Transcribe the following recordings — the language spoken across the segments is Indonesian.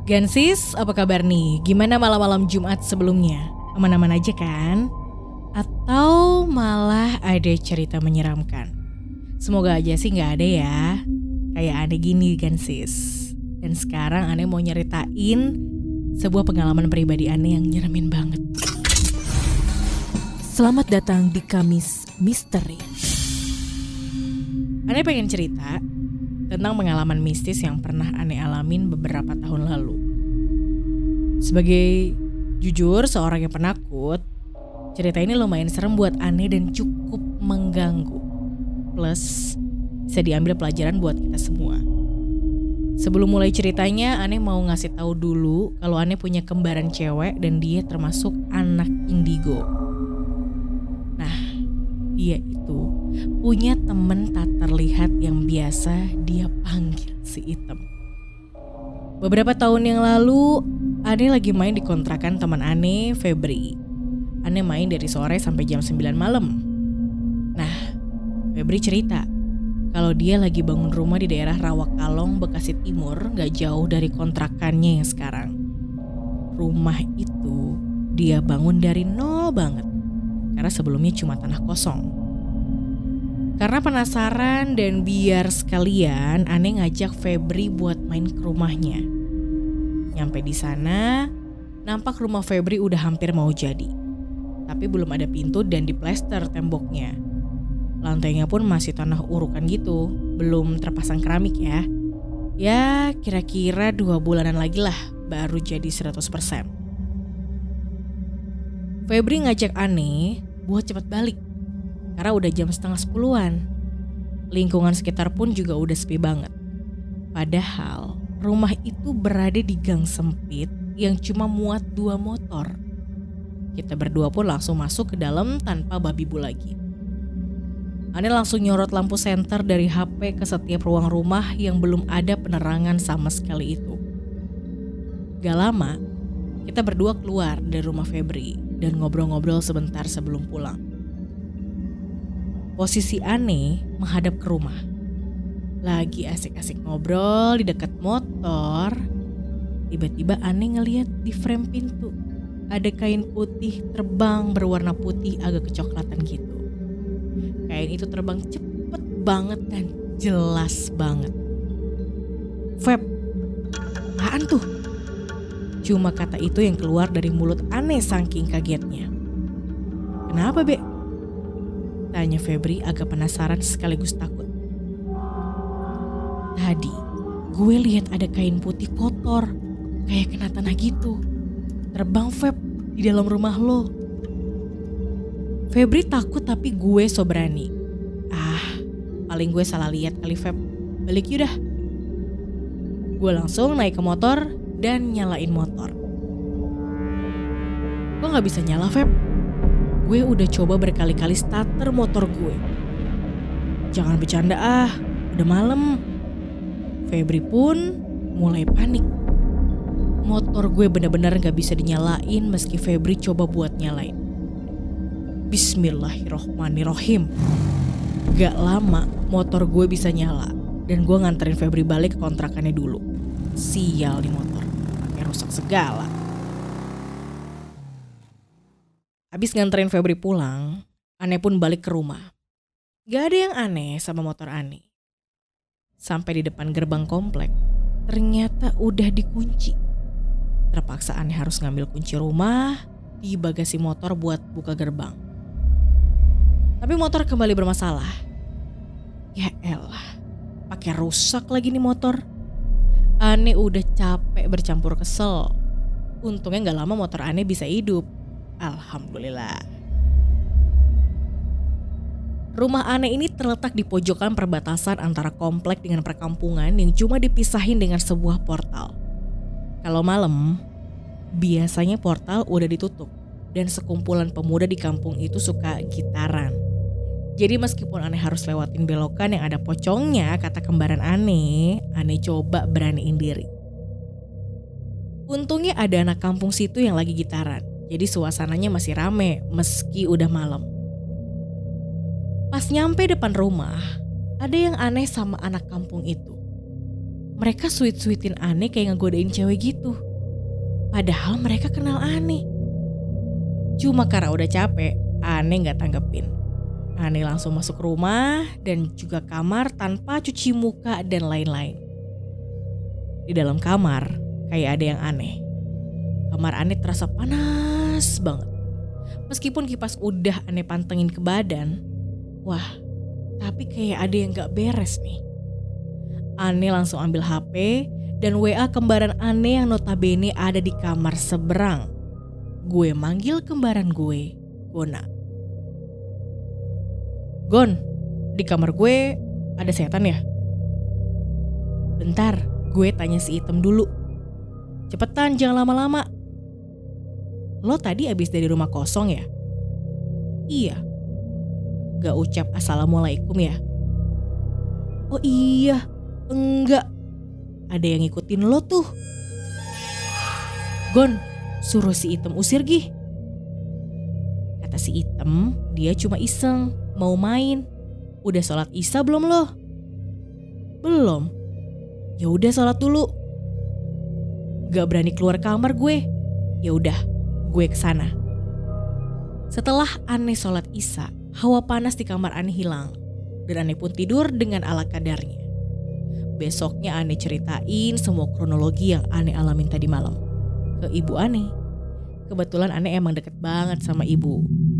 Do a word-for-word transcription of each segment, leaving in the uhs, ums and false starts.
Gansis, apa kabar nih? Gimana malam-malam Jumat sebelumnya? Aman-aman aja kan? Atau malah ada cerita menyeramkan? Semoga aja sih gak ada ya. Kayak aneh gini Gansis. Dan sekarang aneh mau nyeritain sebuah pengalaman pribadi aneh yang nyeremin banget. Selamat datang di Kamis Misteri. Aneh pengen cerita tentang pengalaman mistis yang pernah aneh alamin beberapa tahun lalu. Sebagai jujur seorang yang penakut, cerita ini lumayan serem buat aneh dan cukup mengganggu. Plus bisa diambil pelajaran buat kita semua. Sebelum mulai ceritanya, aneh mau ngasih tahu dulu kalau aneh punya kembaran cewek dan dia termasuk anak indigo. Nah, dia itu punya temen tak terlihat yang biasa dia panggil si Item. Beberapa tahun yang lalu, aneh lagi main di kontrakan teman aneh, Febri. Aneh main dari sore sampai jam sembilan malam. Nah, Febri cerita kalau dia lagi bangun rumah di daerah Rawakalong, Bekasi Timur, gak jauh dari kontrakannya yang sekarang. Rumah itu dia bangun dari nol banget, karena sebelumnya cuma tanah kosong. Karena penasaran dan biar sekalian, aneh ngajak Febri buat main ke rumahnya. Nyampe di sana, nampak rumah Febri udah hampir mau jadi. Tapi belum ada pintu dan diplester temboknya. Lantainya pun masih tanah urukan gitu, belum terpasang keramik ya. Ya kira-kira dua bulanan lagi lah baru jadi seratus persen. Febri ngajak aneh buat cepat balik. Karena udah jam setengah sepuluhan. Lingkungan sekitar pun juga udah sepi banget. Padahal rumah itu berada di gang sempit yang cuma muat dua motor. Kita berdua pun langsung masuk ke dalam tanpa babi bu lagi. Aneh langsung nyorot lampu senter dari H P ke setiap ruang rumah yang belum ada penerangan sama sekali itu. Gak lama, kita berdua keluar dari rumah Febri dan ngobrol-ngobrol sebentar sebelum pulang. Posisi aneh menghadap ke rumah. Lagi asik-asik ngobrol di dekat motor. Tiba-tiba aneh ngeliat di frame pintu ada kain putih terbang berwarna putih agak kecoklatan gitu. Kain itu terbang cepet banget dan jelas banget. Feb, apaan tuh? Cuma kata itu yang keluar dari mulut aneh saking kagetnya. Kenapa Be? Tanya Febri agak penasaran sekaligus takut. Tadi gue lihat ada kain putih kotor kayak kena tanah gitu. Terbang Feb di dalam rumah lo. Febri takut tapi gue so berani. Ah, paling gue salah lihat kali Feb. Balik yaudah. Gue langsung naik ke motor dan nyalain motor. Kok gak bisa nyala Feb? Gue udah coba berkali-kali starter motor gue. Jangan bercanda ah, udah malam. Febri pun mulai panik. Motor gue benar-benar gak bisa dinyalain meski Febri coba buat nyalain. Bismillahirrohmanirrohim. Gak lama motor gue bisa nyala dan gue nganterin Febri balik ke kontrakannya dulu. Sial di motor, pakai rusak segala. Habis nganterin Febri pulang, aneh pun balik ke rumah. Gak ada yang aneh sama motor aneh. Sampai di depan gerbang komplek, ternyata udah dikunci. Terpaksa aneh harus ngambil kunci rumah di bagasi motor buat buka gerbang. Tapi motor kembali bermasalah. Ya elah, pakai rusak lagi nih motor. Aneh udah capek bercampur kesel. Untungnya gak lama motor aneh bisa hidup. Alhamdulillah. Rumah aneh ini terletak di pojokan perbatasan antara komplek dengan perkampungan yang cuma dipisahin dengan sebuah portal. Kalau malam, biasanya portal udah ditutup dan sekumpulan pemuda di kampung itu suka gitaran. Jadi meskipun aneh harus lewatin belokan yang ada pocongnya, kata kembaran aneh, aneh coba beraniin diri. Untungnya ada anak kampung situ yang lagi gitaran. Jadi suasananya masih rame meski udah malam. Pas nyampe depan rumah, ada yang aneh sama anak kampung itu. mereka sweet-sweetin Ane kayak ngegodain cewek gitu. Padahal mereka kenal Ane. Cuma karena udah capek, Ane gak tanggepin. Ane langsung masuk rumah dan juga kamar tanpa cuci muka dan lain-lain. Di dalam kamar kayak ada yang aneh. Kamar Ane terasa panas banget. Meskipun kipas udah Ane pantengin ke badan, wah, tapi kayak ada yang gak beres nih. Ane langsung ambil H P dan W A kembaran Ane yang notabene ada di kamar seberang. Gue manggil kembaran gue, Gona. Gon, di kamar gue ada setan ya? Bentar, gue tanya si Item dulu. Cepetan, jangan lama-lama. Lo tadi abis dari rumah kosong ya? Iya. Gak ucap assalamualaikum ya? Oh iya, enggak. Ada yang ngikutin lo tuh. Gon, suruh si Item usir gih. Kata si Item, dia cuma iseng, mau main. Udah sholat isya belum lo? Belum. Ya udah sholat dulu. Gak berani keluar kamar gue. Ya udah, gue kesana. Setelah Ane sholat isya, hawa panas di kamar Ane hilang dan Ane pun tidur dengan ala kadarnya. Besoknya Ane ceritain semua kronologi yang Ane alamin tadi malam ke ibu Ane. Kebetulan Ane emang deket banget sama ibu.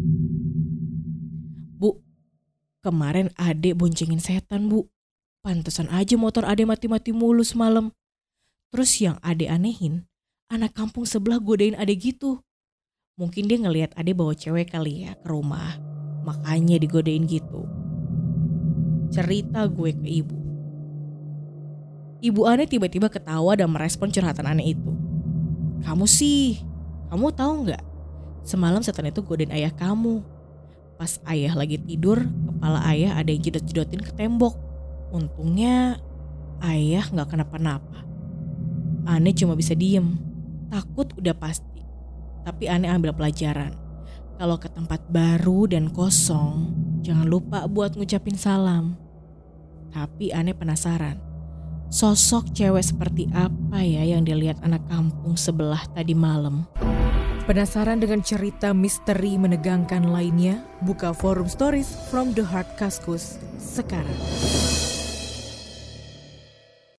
Bu, kemarin Ade boncengin setan bu. Pantesan aja motor Ade mati-mati mulu semalam. Terus yang Ade anehin, anak kampung sebelah godain Ade gitu. Mungkin dia ngelihat Ade bawa cewek kali ya ke rumah. Makanya digodain gitu. Cerita gue ke ibu. Ibu Ane tiba-tiba ketawa dan merespon curhatan Ane itu. Kamu sih, kamu tahu nggak? Semalam setan itu godain ayah kamu. Pas ayah lagi tidur, kepala ayah ada yang jedot-jedotin ke tembok. Untungnya ayah nggak kenapa-napa. Ane cuma bisa diem. Takut udah pasti. Tapi Ane ambil pelajaran. Kalau ke tempat baru dan kosong, jangan lupa buat ngucapin salam. Tapi Ane penasaran. Sosok cewek seperti apa ya yang dilihat anak kampung sebelah tadi malam? Penasaran dengan cerita misteri menegangkan lainnya? Buka forum stories from the Heart Kaskus sekarang.